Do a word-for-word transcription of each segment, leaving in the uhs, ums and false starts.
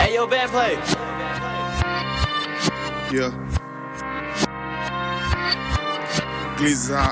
Hey, yo, band play. Yeah. Glizzy.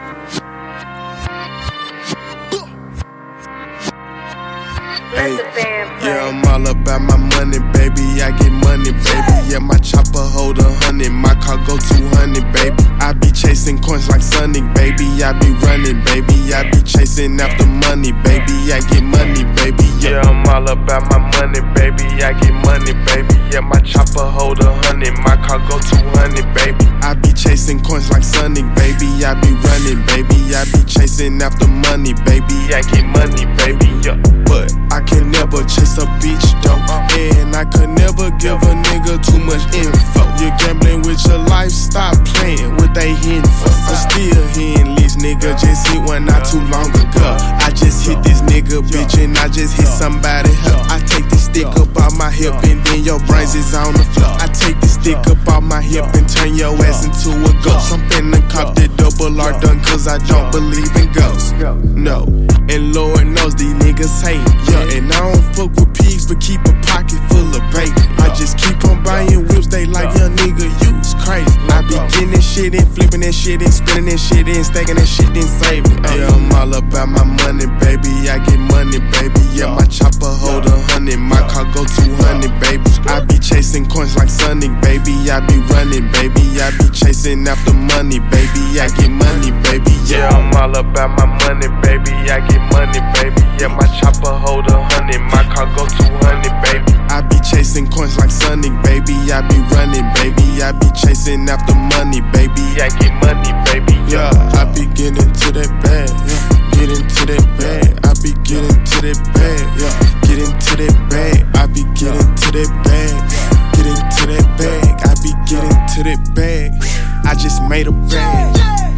Hey, yeah, I'm all about my money, baby. I get money, baby. Yeah, my chopper hold a hundred, my car go two hundred, baby. I be chasing coins like Sonic, baby. I be running, baby. I be chasing after money, baby. I get money, baby. Yeah, I'm all about my money, baby. I get money, baby. Yeah, my chopper hold a hundred, my car go two hundred, baby. I be chasing coins like Sonic, baby. I be running, baby. I be chasing after money, baby. I get money, baby. Yeah, but I can never chase a bitch though, and I could never give a nigga too much info. You're gambling with your life, stop playing with they info. I'm still hitting leads, nigga, just hit one not too long ago. I just hit this nigga, bitch, and I just hit somebody help. I take this stick up out my hip and then your brains is on the floor. I take this stick up out my hip and turn your ass into a ghost. I'm finna cop that double R done cause I don't believe in ghosts. No, and Lord knows these niggas hate. Yeah, and I don't fuck with pigs but keep a pocket full of bait. I just keep on buying whips, they like, young nigga, you is crazy. I be getting this shit and flipping that shit and spinning that shit and stacking that shit and saving. Yeah, I'm all about my money, baby. I get money, baby. Yeah, my chopper hold a hundred, my car go two hundred, baby. I be chasing coins like Sonic, baby. I be running, baby. I be chasing after money, baby. I get money, baby. Yeah, I'm all about my money, baby. I get money, baby. Yeah, my chopper hold a hundred, my car go two hundred, baby. I be chasing coins like Sonic, baby. I be running, baby. I be chasing after money, baby. I get money, baby. Yeah, I be getting to that bag. Yeah, get into that bag. I be getting to that bag. Yeah, get into that bag. I be getting to that bag. Get into that bag. I be getting to that bag. I just made a bag.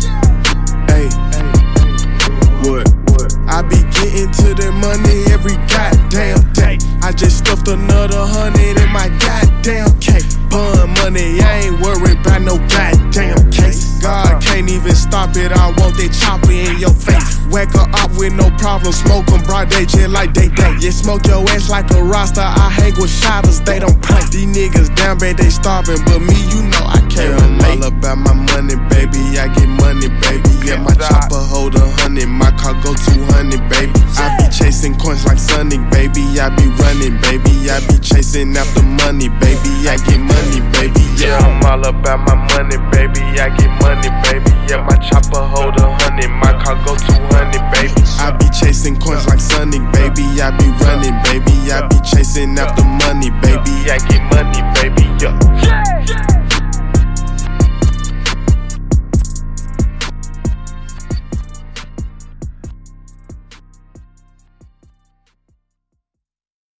Hey, what? I be getting to that money every goddamn day. I just stuffed another hundred in my goddamn cake. Bun money, I ain't worried about no goddamn case. God can't even stop it, I want that chopper in your face. Whack her up with no problem, smoke them broad day just like they day. Yeah, smoke your ass like a roster, I hang with shotters, they don't play. These niggas down bad, they starving, but me, you know I can't relate. I'm all about my money, baby, I get money, baby. Yeah, my chopper hold a hundred, my car go two hundred, baby. I be chasing coins like Sonic, baby. I be running, baby. I be chasing after money, baby. I get money, baby. Yeah, I'm all about my money, baby. I get money, baby. Yeah, my chopper hold a hundred, my car go two hundred, baby. I be chasing coins like Sonic, baby. I be running, baby. I be chasing after money, baby. I get money, baby. Yeah.